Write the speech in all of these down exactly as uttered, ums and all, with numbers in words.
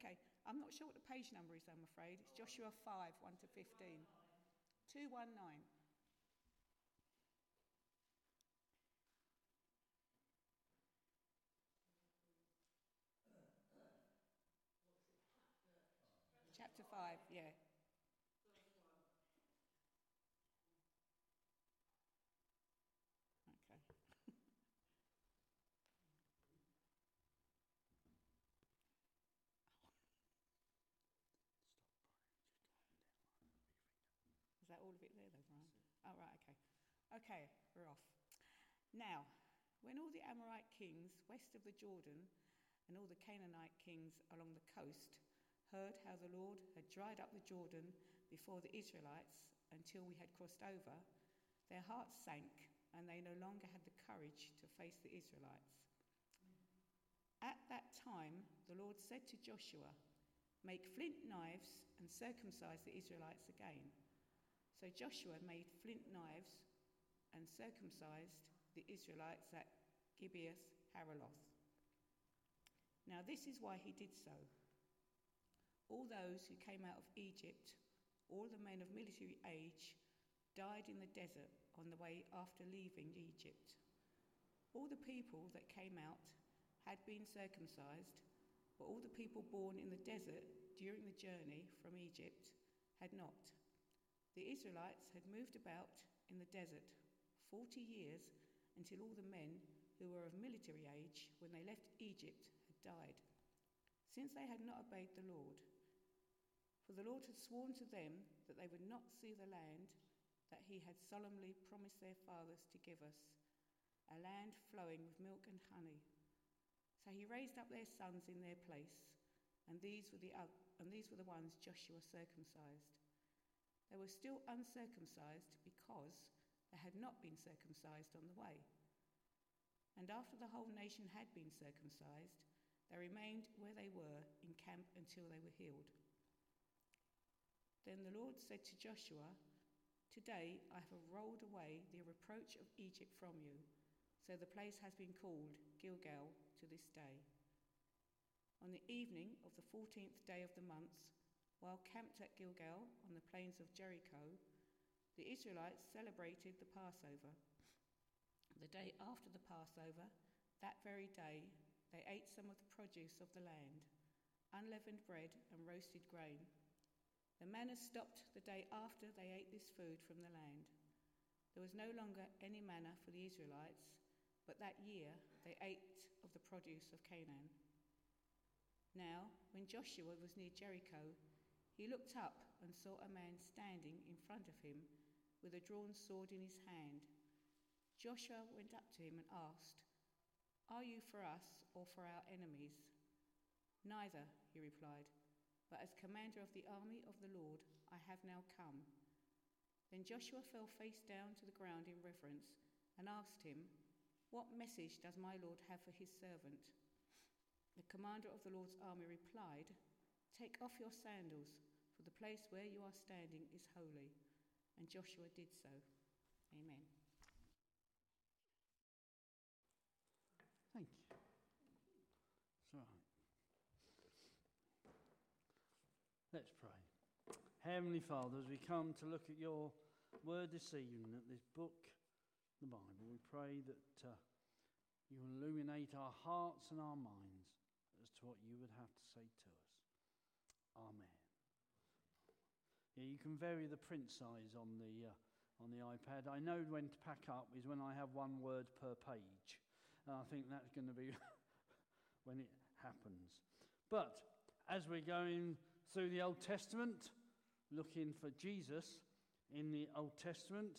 Okay, I'm not sure what the page number is, I'm afraid. It's Joshua five, one to fifteen. two one nine. Chapter five, yeah. Okay. Is that all of it there, though, Brian? Oh, right, okay. Okay, we're off. Now, when all the Amorite kings west of the Jordan and all the Canaanite kings along the coast heard how the Lord had dried up the Jordan before the Israelites until we had crossed over, their hearts sank and they no longer had the courage to face the Israelites. At that time, the Lord said to Joshua, "Make flint knives and circumcise the Israelites again." So Joshua made flint knives and circumcised the Israelites at Gibeath Haraloth. Now this is why he did so. All those who came out of Egypt, all the men of military age, died in the desert on the way after leaving Egypt. All the people that came out had been circumcised, but all the people born in the desert during the journey from Egypt had not. The Israelites had moved about in the desert forty years until all the men who were of military age when they left Egypt had died, since they had not obeyed the Lord. For the Lord had sworn to them that they would not see the land that he had solemnly promised their fathers to give us, a land flowing with milk and honey. So he raised up their sons in their place, and these were the, and these were the ones Joshua circumcised. They were still uncircumcised because they had not been circumcised on the way. And after the whole nation had been circumcised, they remained where they were in camp until they were healed. Then the Lord said to Joshua, "Today I have rolled away the reproach of Egypt from you." So the place has been called Gilgal to this day. On the evening of the fourteenth day of the month, while camped at Gilgal on the plains of Jericho, the Israelites celebrated the Passover. The day after the Passover, that very day, they ate some of the produce of the land, unleavened bread and roasted grain. The manna stopped the day after they ate this food from the land. There was no longer any manna for the Israelites, but that year they ate of the produce of Canaan. Now, when Joshua was near Jericho, he looked up and saw a man standing in front of him with a drawn sword in his hand. Joshua went up to him and asked, "Are you for us or for our enemies?" "Neither," he replied, "but as commander of the army of the Lord, I have now come." Then Joshua fell face down to the ground in reverence and asked him, "What message does my Lord have for his servant?" The commander of the Lord's army replied, "Take off your sandals, for the place where you are standing is holy." And Joshua did so. Amen. Thank you. It's all right. Let's pray. Heavenly Father, as we come to look at your word this evening, at this book, the Bible, we pray that uh, you illuminate our hearts and our minds as to what you would have to say to us. Amen. Yeah, you can vary the print size on the uh, on the iPad. I know when to pack up is when I have one word per page. And I think that's going to be when it happens. But as we're going through the Old Testament, looking for Jesus in the Old Testament,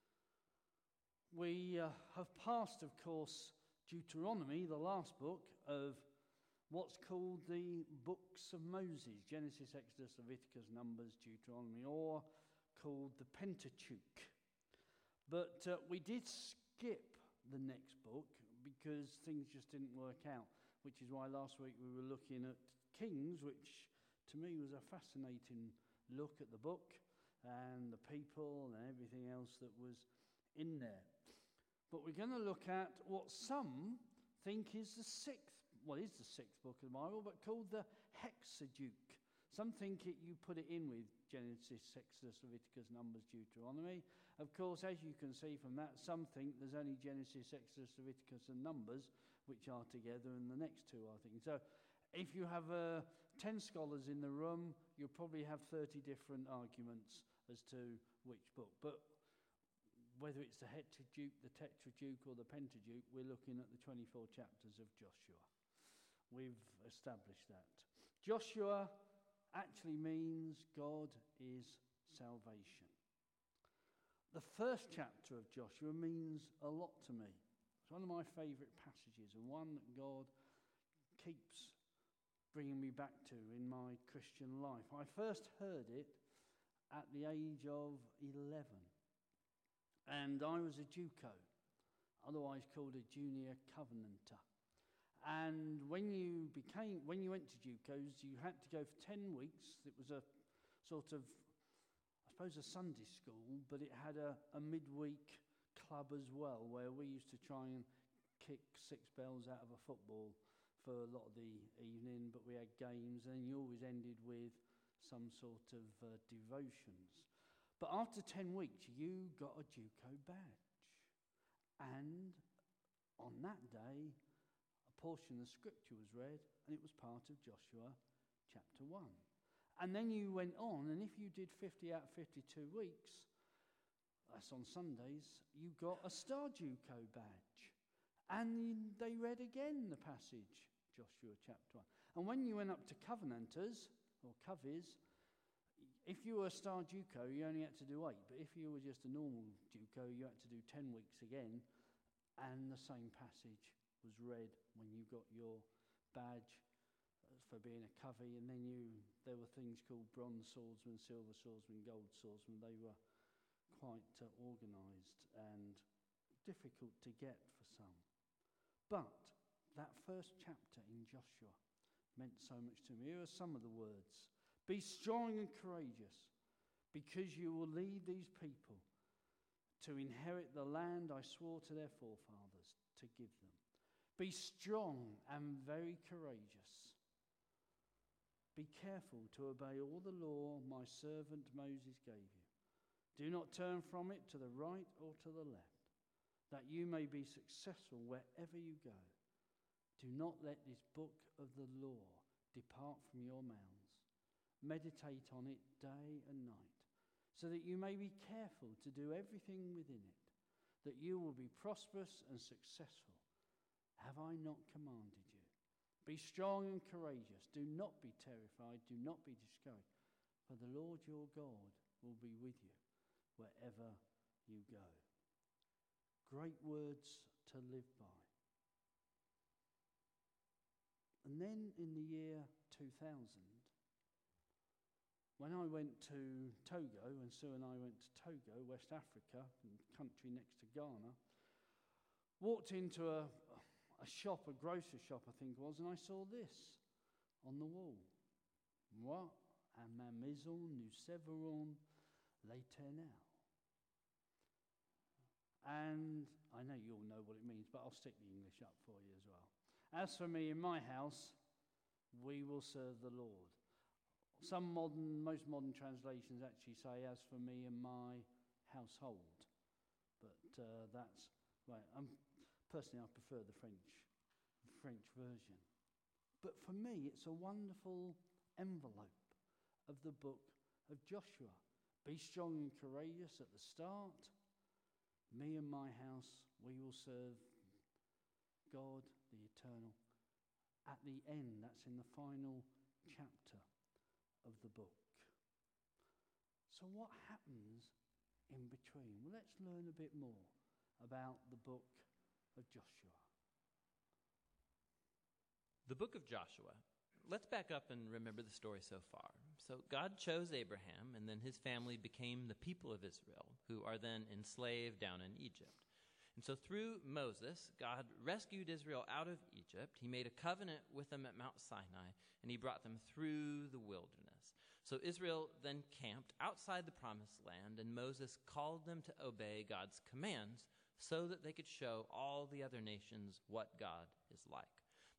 we uh, have passed, of course, Deuteronomy, the last book of what's called the books of Moses, Genesis, Exodus, Leviticus, Numbers, Deuteronomy, or called the Pentateuch. But uh, we did skip the next book because things just didn't work out, which is why last week we were looking at Kings, which to me was a fascinating look at the book and the people and everything else that was in there. But we're going to look at what some think is the sixth what is the sixth book of the Bible, but called the Hexaduke. Some think it, you put it in with Genesis, Exodus, Leviticus, Numbers, Deuteronomy. Of course, as you can see from that, some think there's only Genesis, Exodus, Leviticus, and Numbers, which are together, and the next two are things. So if you have uh, ten scholars in the room, you'll probably have thirty different arguments as to which book. But whether it's the Hexaduke, the Tetraduke, or the Pentaduke, we're looking at the twenty-four chapters of Joshua. We've established that. Joshua actually means God is salvation. The first chapter of Joshua means a lot to me. It's one of my favourite passages, and one that God keeps bringing me back to in my Christian life. I first heard it at the age of eleven, and I was a JUCO, otherwise called a junior covenanter. And when you became, when you went to JUCOs, you had to go for ten weeks. It was a sort of, I suppose, a Sunday school, but it had a, a midweek club as well, where we used to try and kick six bells out of a football for a lot of the evening, but we had games, and you always ended with some sort of uh, devotions. But after ten weeks, you got a JUCO badge. And on that day, portion of scripture was read, and it was part of Joshua chapter one. And then you went on, and if you did fifty out of fifty-two weeks, that's on Sundays, you got a Star JUCO badge. And they read again the passage, Joshua chapter one. And when you went up to Covenanters, or Covies, if you were a Star JUCO, you only had to do eight. But if you were just a normal JUCO, you had to do ten weeks again, and the same passage was read when you got your badge for being a covey. And then you there were things called bronze swordsmen, silver swordsmen, gold swordsmen. They were quite uh, organised and difficult to get for some. But that first chapter in Joshua meant so much to me. Here are some of the words. Be strong and courageous, because you will lead these people to inherit the land I swore to their forefathers to give them. Be strong and very courageous. Be careful to obey all the law my servant Moses gave you. Do not turn from it to the right or to the left, that you may be successful wherever you go. Do not let this book of the law depart from your mouths. Meditate on it day and night, so that you may be careful to do everything within it, that you will be prosperous and successful. Have I not commanded you? Be strong and courageous. Do not be terrified. Do not be discouraged. For the Lord your God will be with you wherever you go. Great words to live by. And then in the year two thousand, when I went to Togo, and Sue and I went to Togo, West Africa, a country next to Ghana, walked into a... a shop, a grocery shop I think it was, and I saw this on the wall. Moi, à ma maison, nous servirons l'éternel. And I know you all know what it means, but I'll stick the English up for you as well. As for me, in my house, we will serve the Lord. Some modern, most modern translations actually say, as for me and my household. But uh, that's, right, I'm... Personally, I prefer the French, the French version. But for me, it's a wonderful envelope of the book of Joshua. Be strong and courageous at the start. Me and my house, we will serve God, the eternal. At the end, that's in the final chapter of the book. So what happens in between? Well, let's learn a bit more about the book of Joshua. The book of Joshua. Let's back up and remember the story so far. So God chose Abraham, and then his family became the people of Israel, who are then enslaved down in Egypt. And so through Moses, God rescued Israel out of Egypt. He made a covenant with them at Mount Sinai, and he brought them through the wilderness. So Israel then camped outside the promised land, and Moses called them to obey God's commands so that they could show all the other nations what God is like.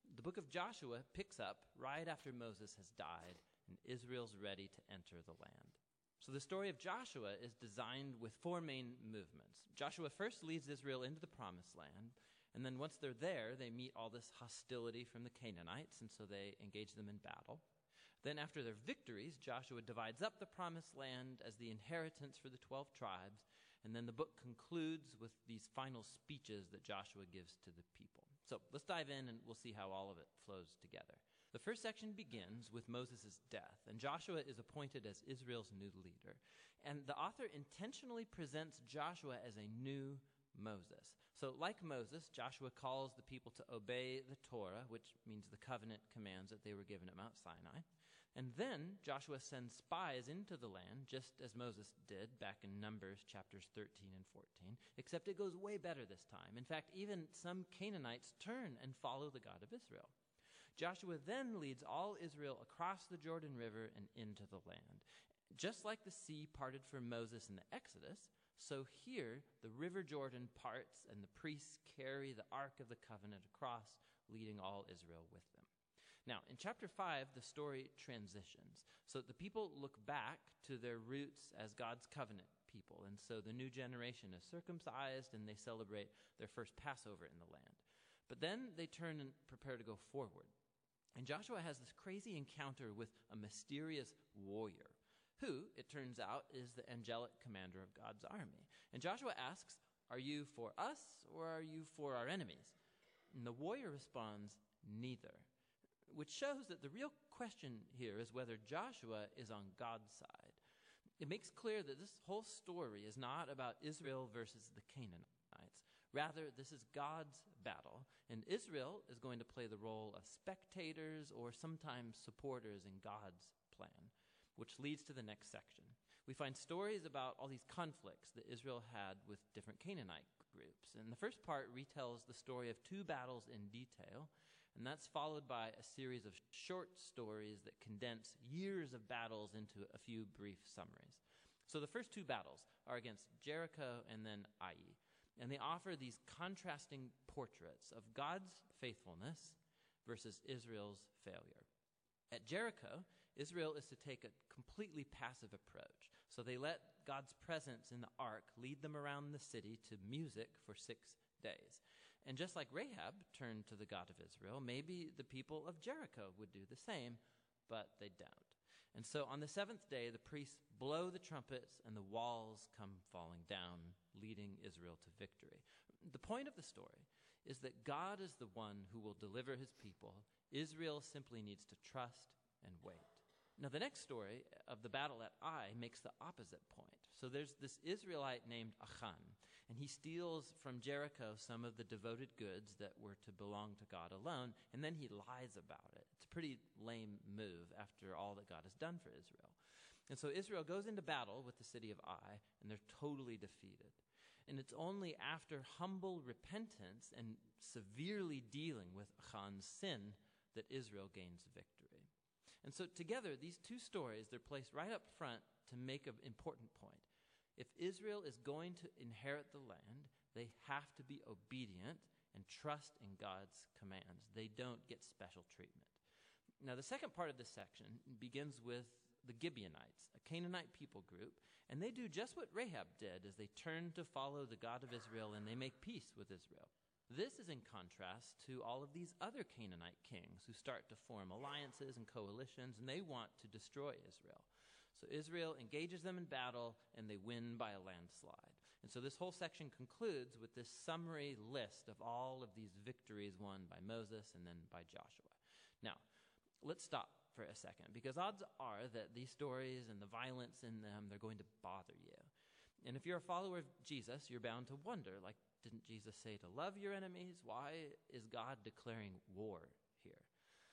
the book of Joshua picks up right after Moses has died and Israel's ready to enter the land. So the story of Joshua is designed with four main movements. Joshua first leads Israel into the promised land, and then once they're there, they meet all this hostility from the Canaanites, and so they engage them in battle. Then after their victories, Joshua divides up the promised land as the inheritance for the twelve tribes, and then the book concludes with these final speeches that Joshua gives to the people. So let's dive in and we'll see how all of it flows together. The first section begins with Moses' death, and Joshua is appointed as Israel's new leader. And the author intentionally presents Joshua as a new Moses. So like Moses, Joshua calls the people to obey the Torah, which means the covenant commands that they were given at Mount Sinai. And then Joshua sends spies into the land, just as Moses did back in Numbers chapters thirteen and fourteen, except it goes way better this time. In fact, even some Canaanites turn and follow the God of Israel. Joshua then leads all Israel across the Jordan River and into the land. Just like the sea parted for Moses in the Exodus, so here the river Jordan parts and the priests carry the Ark of the Covenant across, leading all Israel with them. Now, in chapter five, the story transitions. So the people look back to their roots as God's covenant people, and so the new generation is circumcised and they celebrate their first Passover in the land. But then they turn and prepare to go forward. And Joshua has this crazy encounter with a mysterious warrior, who, it turns out, is the angelic commander of God's army. And Joshua asks, "Are you for us or are you for our enemies?" And the warrior responds, "Neither," which shows that the real question here is whether Joshua is on God's side. It makes clear that this whole story is not about Israel versus the Canaanites. Rather, this is God's battle, and Israel is going to play the role of spectators or sometimes supporters in God's plan, which leads to the next section. We find stories about all these conflicts that Israel had with different Canaanite groups. And the first part retells the story of two battles in detail, and that's followed by a series of short stories that condense years of battles into a few brief summaries. So the first two battles are against Jericho and then Ai, and they offer these contrasting portraits of God's faithfulness versus Israel's failure. At Jericho, Israel is to take a completely passive approach. So they let God's presence in the ark lead them around the city to music for six days. And just like Rahab turned to the God of Israel, maybe the people of Jericho would do the same, but they don't. And so on the seventh day, the priests blow the trumpets and the walls come falling down, leading Israel to victory. The point of the story is that God is the one who will deliver his people. Israel simply needs to trust and wait. Now, the next story of the battle at Ai makes the opposite point. So there's this Israelite named Achan, and he steals from Jericho some of the devoted goods that were to belong to God alone, and then he lies about it. It's a pretty lame move after all that God has done for Israel. And so Israel goes into battle with the city of Ai, and they're totally defeated. And it's only after humble repentance and severely dealing with Achan's sin that Israel gains victory. And so together, these two stories, they're placed right up front to make an important point. If Israel is going to inherit the land, they have to be obedient and trust in God's commands. They don't get special treatment. Now, the second part of this section begins with the Gibeonites, a Canaanite people group, and they do just what Rahab did as they turn to follow the God of Israel and they make peace with Israel. This is in contrast to all of these other Canaanite kings who start to form alliances and coalitions, and they want to destroy Israel. So Israel engages them in battle, and they win by a landslide. And so this whole section concludes with this summary list of all of these victories won by Moses and then by Joshua. Now, let's stop for a second, because odds are that these stories and the violence in them, they're going to bother you. And if you're a follower of Jesus, you're bound to wonder, like, didn't Jesus say to love your enemies? Why is God declaring war here?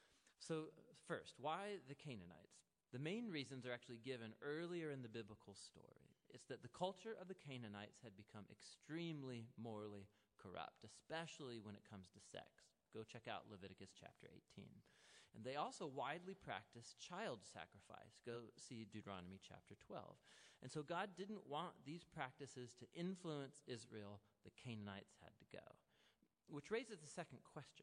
So first, why the Canaanites? The main reasons are actually given earlier in the biblical story. It's that the culture of the Canaanites had become extremely morally corrupt, especially when it comes to sex. Go check out Leviticus chapter eighteen. And they also widely practiced child sacrifice. Go see Deuteronomy chapter twelve. And so God didn't want these practices to influence Israel. The Canaanites had to go. Which raises the second question.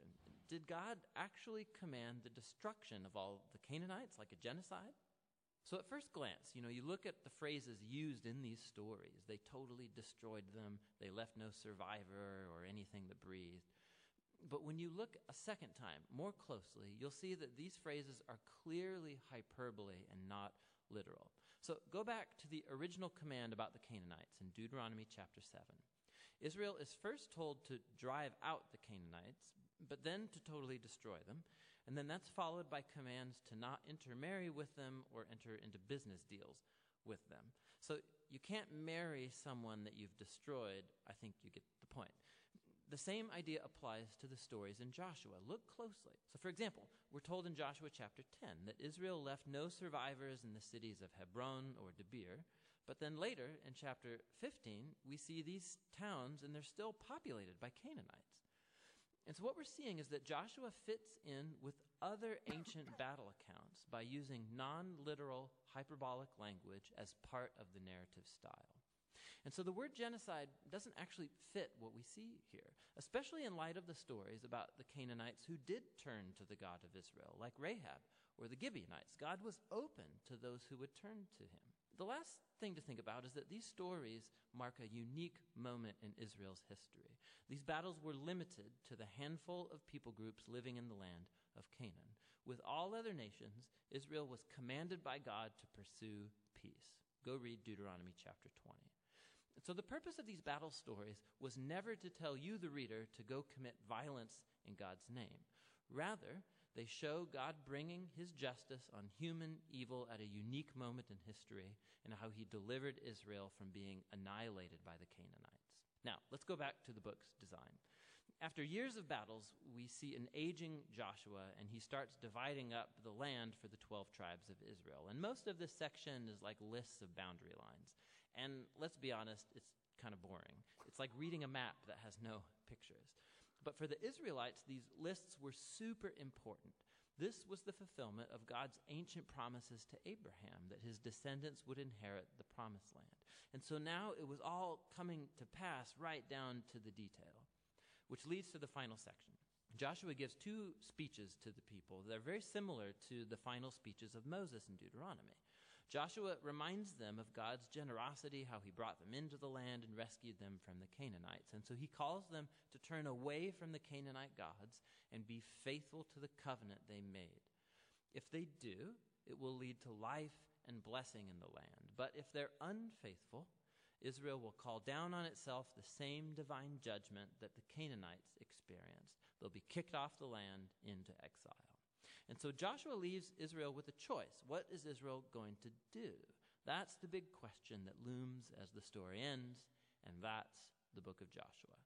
did God actually command the destruction of all the Canaanites, like a genocide? So at first glance, you know, you look at the phrases used in these stories. They totally destroyed them. They left no survivor or anything that breathed. But when you look a second time, more closely, you'll see that these phrases are clearly hyperbole and not literal. So go back to the original command about the Canaanites in Deuteronomy chapter seven. Israel is first told to drive out the Canaanites, but then to totally destroy them. And then that's followed by commands to not intermarry with them or enter into business deals with them. So you can't marry someone that you've destroyed. I think you get the point. The same idea applies to the stories in Joshua. Look closely. So, for example, we're told in Joshua chapter ten that Israel left no survivors in the cities of Hebron or Debir. But then later, in chapter fifteen, we see these towns, and they're still populated by Canaanites. And so what we're seeing is that Joshua fits in with other ancient battle accounts by using non-literal hyperbolic language as part of the narrative style. And so the word genocide doesn't actually fit what we see here, especially in light of the stories about the Canaanites who did turn to the God of Israel, like Rahab or the Gibeonites. God was open to those who would turn to him. The last thing to think about is that these stories mark a unique moment in Israel's history. These battles were limited to the handful of people groups living in the land of Canaan. With all other nations, Israel was commanded by God to pursue peace. Go read Deuteronomy chapter twenty. So the purpose of these battle stories was never to tell you, the reader, to go commit violence in God's name. Rather, they show God bringing his justice on human evil at a unique moment in history and how he delivered Israel from being annihilated by the Canaanites. Now, let's go back to the book's design. After years of battles, we see an aging Joshua, and he starts dividing up the land for the twelve tribes of Israel. And most of this section is like lists of boundary lines. And let's be honest, it's kind of boring. It's like reading a map that has no pictures. But for the Israelites, these lists were super important. This was the fulfillment of God's ancient promises to Abraham, that his descendants would inherit the promised land. And so now it was all coming to pass right down to the detail, which leads to the final section. Joshua gives two speeches to the people. They're very similar to the final speeches of Moses in Deuteronomy. Joshua reminds them of God's generosity, how he brought them into the land and rescued them from the Canaanites. And so he calls them to turn away from the Canaanite gods and be faithful to the covenant they made. If they do, it will lead to life and blessing in the land. But if they're unfaithful, Israel will call down on itself the same divine judgment that the Canaanites experienced. They'll be kicked off the land into exile. And so Joshua leaves Israel with a choice. What is Israel going to do? That's the big question that looms as the story ends, and that's the book of Joshua.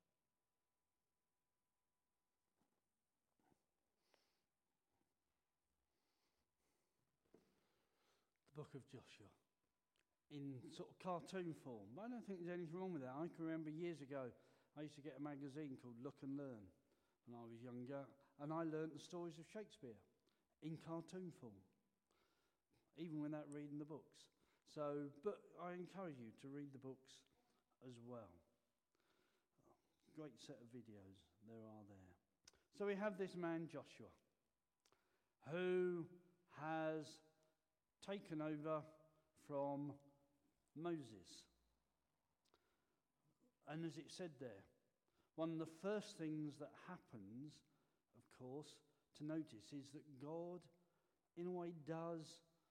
The book of Joshua, in sort of cartoon form. I don't think there's anything wrong with that. I can remember years ago, I used to get a magazine called Look and Learn when I was younger, and I learned the stories of Shakespeare in cartoon form, even without reading the books. So, but I encourage you to read the books as well. Great set of videos there are there. So we have this man Joshua, who has taken over from Moses. And as it said there, one of the first things that happens, of course, to notice is that God, in a way, does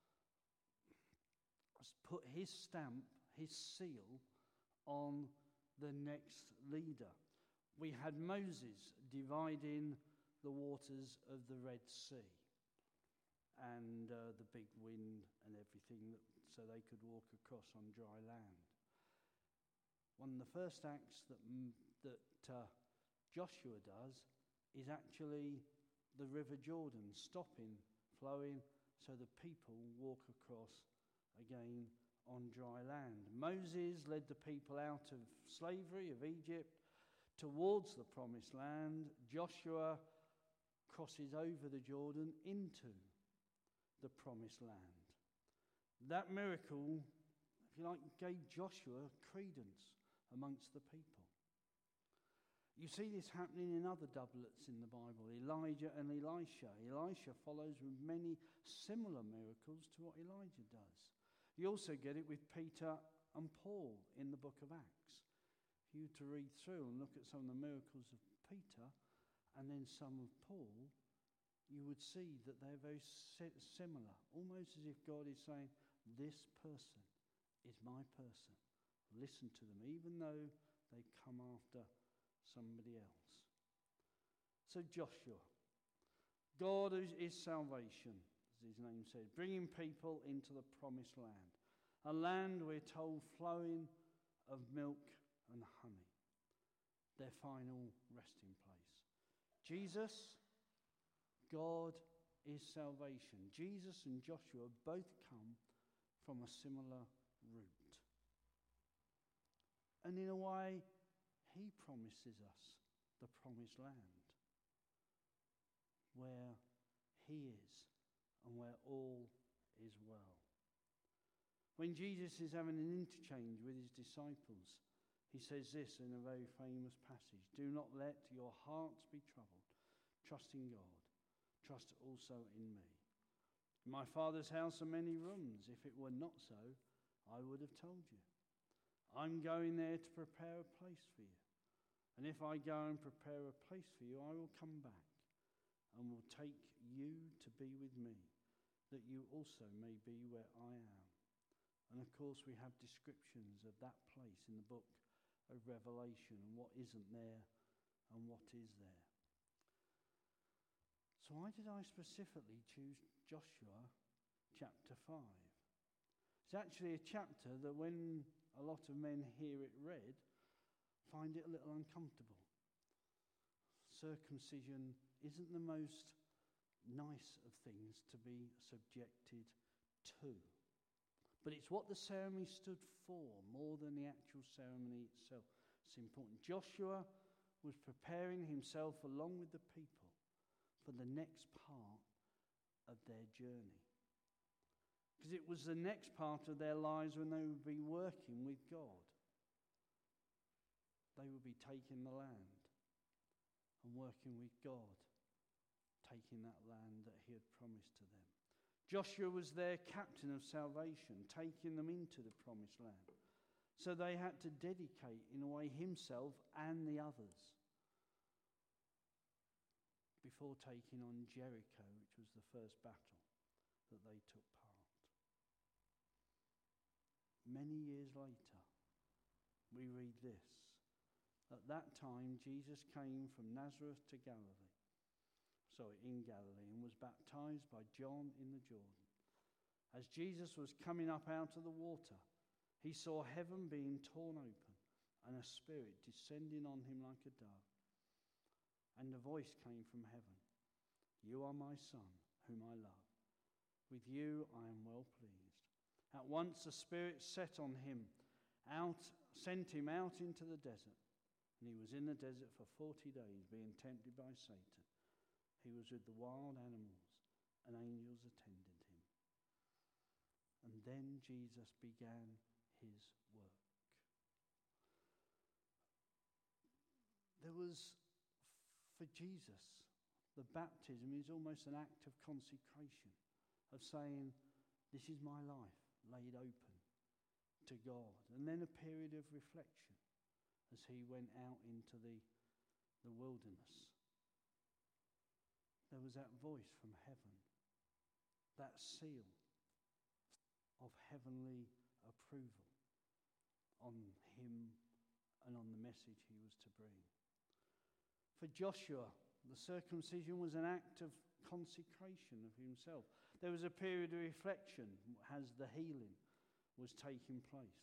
put his stamp, his seal, on the next leader. We had Moses dividing the waters of the Red Sea and uh, the big wind and everything, that, so they could walk across on dry land. One of the first acts that, that uh, Joshua does is actually the River Jordan stopping, flowing, so the people walk across again on dry land. Moses led the people out of slavery of Egypt towards the promised land. Joshua crosses over the Jordan into the promised land. That miracle, if you like, gave Joshua credence amongst the people. You see this happening in other doublets in the Bible, Elijah and Elisha. Elisha follows with many similar miracles to what Elijah does. You also get it with Peter and Paul in the book of Acts. If you were to read through and look at some of the miracles of Peter and then some of Paul, you would see that they're very similar, almost as if God is saying, this person is my person. Listen to them, even though they come after somebody else. So Joshua, God is, is salvation, as his name said, bringing people into the promised land, a land we're told flowing of milk and honey, their final resting place. Jesus, God is salvation. Jesus and Joshua both come from a similar root. And in a way, he promises us the promised land, where he is and where all is well. When Jesus is having an interchange with his disciples, he says this in a very famous passage: do not let your hearts be troubled. Trust in God. Trust also in me. In my Father's house are many rooms. If it were not so, I would have told you. I'm going there to prepare a place for you. And if I go and prepare a place for you, I will come back and will take you to be with me, that you also may be where I am. And of course, we have descriptions of that place in the book of Revelation and what isn't there and what is there. So why did I specifically choose Joshua chapter five? It's actually a chapter that when a lot of men hear it read, find it a little uncomfortable. Circumcision isn't the most nice of things to be subjected to. But it's what the ceremony stood for more than the actual ceremony itself. It's important. Joshua was preparing himself along with the people for the next part of their journey. Because it was the next part of their lives when they would be working with God. They would be taking the land and working with God, taking that land that he had promised to them. Joshua was their captain of salvation, taking them into the promised land. So they had to dedicate, in a way, himself and the others before taking on Jericho, which was the first battle that they took part. Many years later, we read this. At that time, Jesus came from Nazareth to Galilee, sorry, in Galilee, and was baptized by John in the Jordan. As Jesus was coming up out of the water, he saw heaven being torn open and a spirit descending on him like a dove. And a voice came from heaven, "You are my Son, whom I love. With you I am well pleased." At once the Spirit set on him, out, sent him out into the desert. And he was in the desert for forty days, being tempted by Satan. He was with the wild animals, and angels attended him. And then Jesus began his work. There was, for Jesus, the baptism is almost an act of consecration, of saying, this is my life laid open to God. And then a period of reflection as he went out into the, the wilderness. There was that voice from heaven, that seal of heavenly approval on him and on the message he was to bring. For Joshua, the circumcision was an act of consecration of himself. There was a period of reflection as the healing was taking place.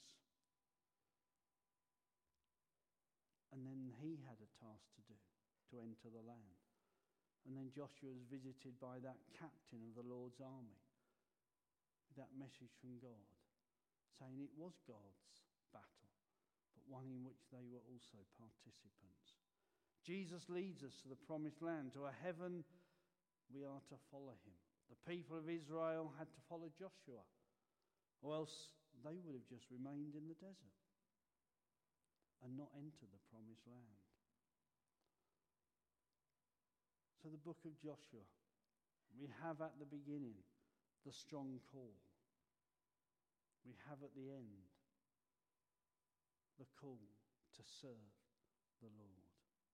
And then he had a task to do, to enter the land. And then Joshua was visited by that captain of the Lord's army, with that message from God, saying it was God's battle, but one in which they were also participants. Jesus leads us to the promised land, to a heaven we are to follow him. The people of Israel had to follow Joshua, or else they would have just remained in the desert and not entered the promised land. to the book of Joshua, we have at the beginning the strong call. We have at the end the call to serve the Lord.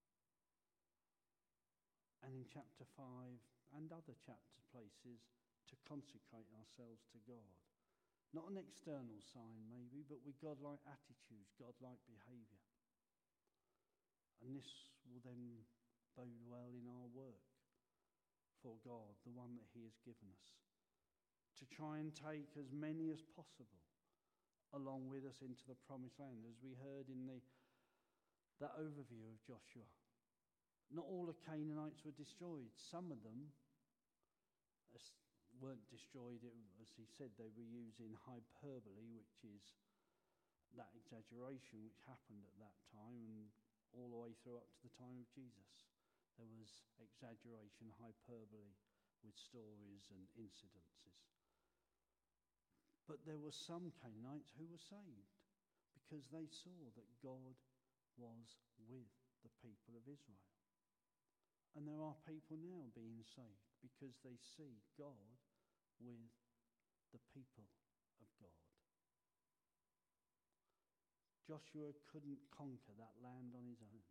And in chapter five and other chapter places, to consecrate ourselves to God. Not an external sign maybe, but with godlike attitudes, godlike behaviour. And this will then bode well in our work for God, the one that he has given us. To try and take as many as possible along with us into the promised land, as we heard in the that overview of Joshua. Not all the Canaanites were destroyed. Some of them weren't destroyed. As he said, they were using hyperbole, which is that exaggeration which happened at that time and all the way through up to the time of Jesus. There was exaggeration, hyperbole with stories and incidences. But there were some Canaanites who were saved because they saw that God was with the people of Israel. And there are people now being saved because they see God with the people of God. Joshua couldn't conquer that land on his own.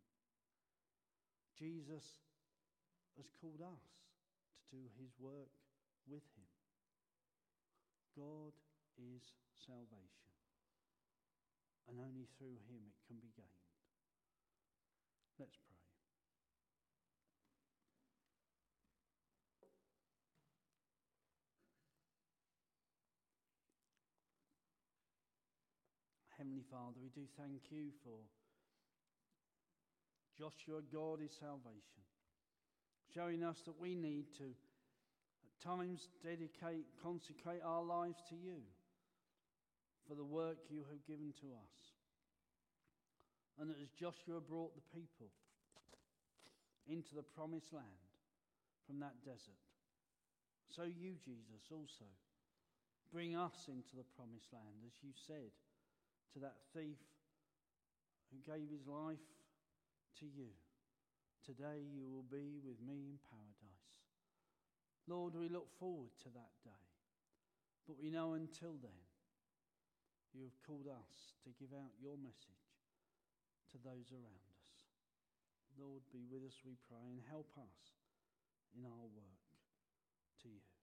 Jesus has called us to do his work with him. God is salvation, and only through him it can be gained. Let's pray. Heavenly Father, we do thank you for Joshua. God is salvation, showing us that we need to at times dedicate, consecrate our lives to you for the work you have given to us. And that as Joshua brought the people into the promised land from that desert, so you, Jesus, also bring us into the promised land, as you said to that thief who gave his life to you. Today you will be with me in paradise. Lord, we look forward to that day. But we know until then, you have called us to give out your message to those around us. Lord, be with us, we pray, and help us in our work to you.